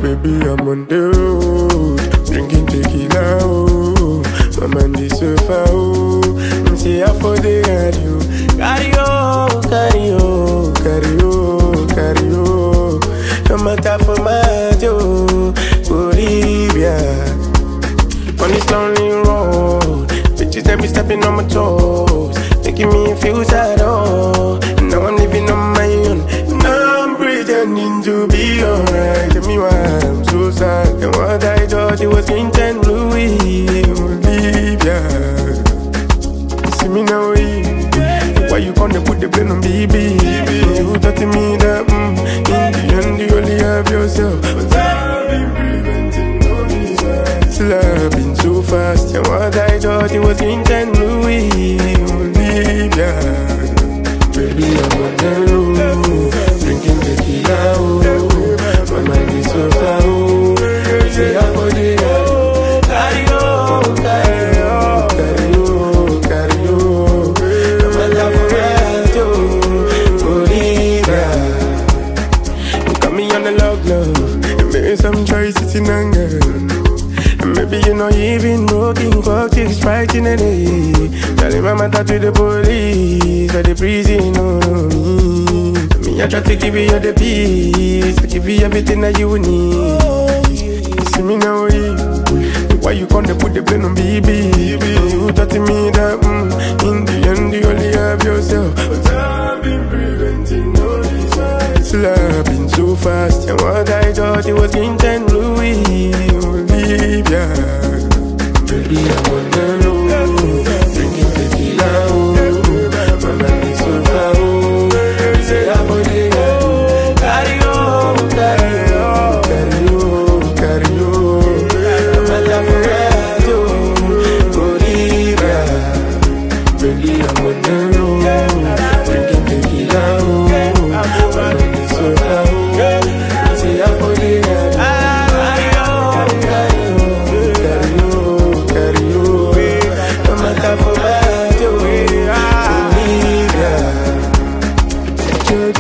baby, I'm on the road, drinking tequila, oh. My man is so far, oh. See how for the radio. Carry on, carry on, carry on, carry on. No matter for my Joe, Bolivia. On this lonely road, bitches they be stepping on my toes, making me feel sad, oh. Now I'm living on my own. Now I'm pretending to be alright. Tell me why I'm so sad. And what I thought it was King and Louis, Bolivia. See me now, why you gonna put the blame on BB? You thought me that in the end you only have yourself. But I've been preventing all these lies. Still I've been so fast. And what I thought it was King and Louis, Olivia. Baby, I'm on the road, drinking tequila, oh. My mind is so far, oh. Say I for the carry on, carry on, carry on, carry on. No matter for what, oh, Bolivia. You got me on the log, love. And maybe some choices in anger. And maybe you're not even broken, cocktails right in the day. Telling my matter to the police, but the prison on me. I try to give you all the peace, I give you everything that you need. You see me now, why you gonna put the blame on BB? You thought to me that in the end you only have yourself. But I've been preventing all these lies. Still I've been so fast. And what I thought it was King and Louis, Olivia. Baby, I'm on the road, drinking tequila, oh. My man is so far, oh. Say I for the carry on, carry on, carry on, carry on. No matter for what, oh, Bolivia. Baby, I'm on the road, drinking tequila, oh. My man is so far, oh. Say I for the carry on, carry on, carry on, carry on. No matter for what, oh, Bolivia. Good.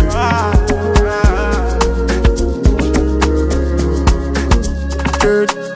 Good.